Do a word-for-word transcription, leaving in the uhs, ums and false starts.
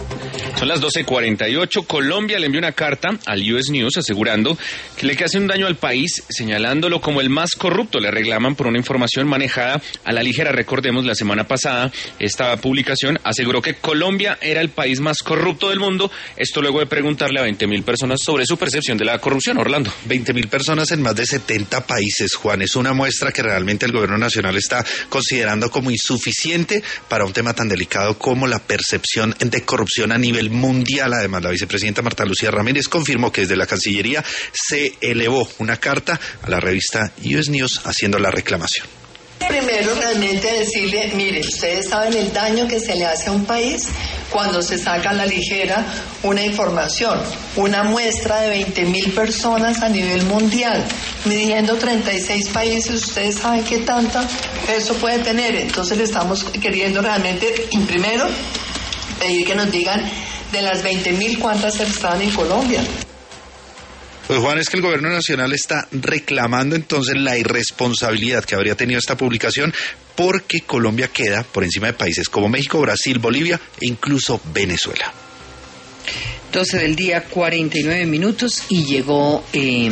Son las doce cuarenta y ocho. Colombia le envió una carta al U S News asegurando que le hace un daño al país, señalándolo como el más corrupto. Le reclaman por una información manejada a la ligera. Recordemos, la semana pasada esta publicación aseguró que Colombia era el país más corrupto del mundo. Esto luego de preguntarle a veinte mil personas sobre su percepción de la corrupción. Orlando. veinte mil personas en más de setenta países, Juan. Es una muestra que realmente el gobierno nacional está considerando como insuficiente para un tema tan delicado como la percepción de corrupción a nivel mundial. Además, la vicepresidenta Marta Lucía Ramírez confirmó que desde la Cancillería se elevó una carta a la revista U S News haciendo la reclamación. Primero, realmente decirle, mire, ustedes saben el daño que se le hace a un país cuando se saca a la ligera una información, una muestra de veinte mil personas a nivel mundial, midiendo treinta y seis países. Ustedes saben qué tanta eso puede tener. Entonces le estamos queriendo realmente, primero, pedir que nos digan de las veinte mil cuántas están en Colombia. Pues Juan, es que el gobierno nacional está reclamando entonces la irresponsabilidad que habría tenido esta publicación, porque Colombia queda por encima de países como México, Brasil, Bolivia e incluso Venezuela. doce del día, cuarenta y nueve minutos, y llegó... Eh...